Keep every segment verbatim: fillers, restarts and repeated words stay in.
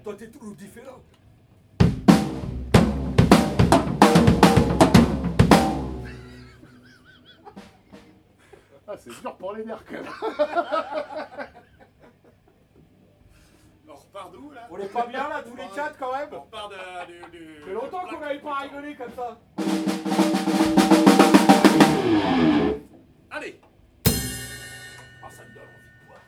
Toi, t'es tout différent. Ah, c'est dur pour les nerfs quand même. On repart d'où là? On est pas bien là, tous les quatre quand même. On repart de, du, du... Ça fait longtemps qu'on n'avait pas rigolé comme ça. Allez! Ah, ça me donne envie de boire.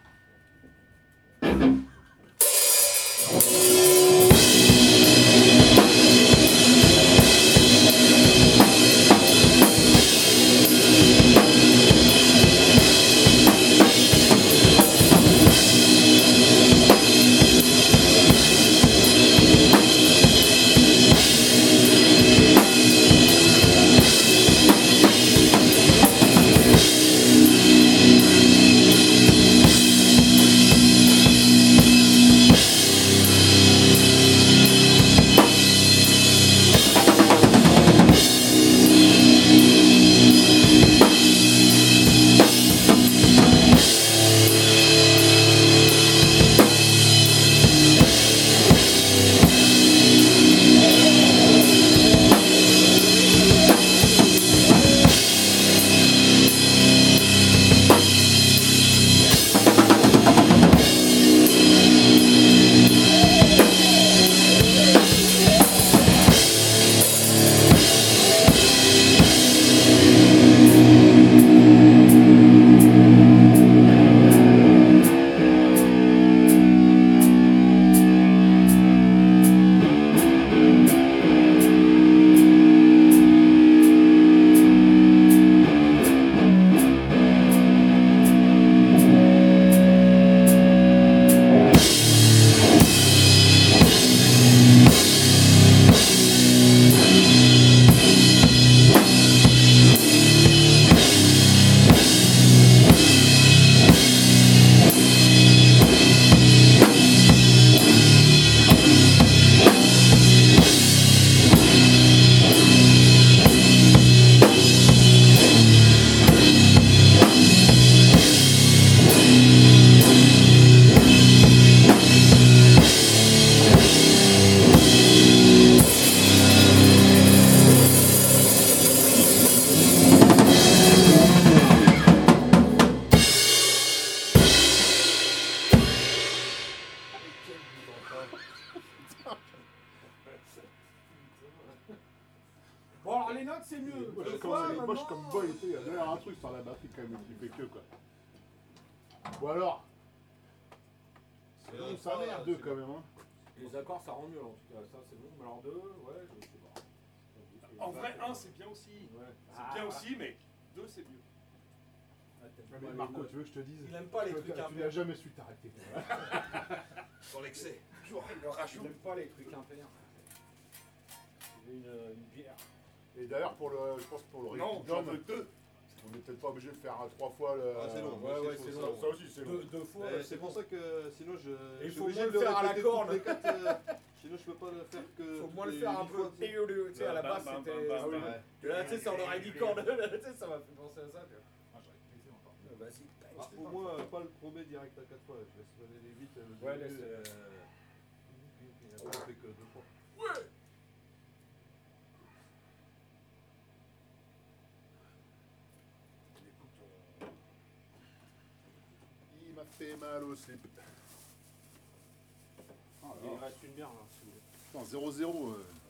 Bon, alors les notes, c'est mieux. Moi, Le je soir, comme, moi, je suis maintenant, comme boy, tu sais, il y a d'ailleurs un truc sur la batterie quand même qui fait que quoi. Ou alors, c'est bon, ça merde deux quand même, hein. Les accords, ça rend mieux en tout cas. Ça, c'est bon. Mais alors deux, ouais, je sais pas. En vrai, un c'est bien aussi. Ouais. C'est bien aussi, mais deux c'est mieux. Ah, t'aimes Mais pas les Marco, notes. tu veux que je te dise? Il aime pas les Tu- trucs Tu impairs. n'as jamais su t'arrêter. Dans l'excès. Toujours le Il rachou. aime pas les trucs impairs. Il veut une, une bière. Et d'ailleurs, pour le, je pense que pour le Non, j'en Rick veux deux. on n'est peut-être pas obligé de faire euh, trois fois le. Ah, c'est long. Ouais, ouais, Ça, c'est ça, long. Ça, ça aussi, c'est long. Deux, deux fois. Eh, ouais, c'est pour ça que sinon je. il je suis faut obligé moins de le faire à la répéter corne. toutes les quatre, euh, sinon je peux pas le faire que. Faut toutes moins le les faire un huit peu. fois, tu sais. Tu sais, à la base, Bam, bam, c'était. bam, Ah oui. bam. Ouais. Que là, tu sais, ça on aurait dit corde. Tu sais, ça m'a fait penser à ça. tu vois. Ah, j'aurais baisé encore. Ah, Vas-y. Ah, au moins, euh, pas le premier direct à quatre fois. Je laisse sonner les huit. Le Ouais, début, laisse. euh, euh, on fait que deux fois. Il m'a fait mal au slip. Oh Il là là. reste une bière là. si vous voulez. Putain, zéro zéro. euh.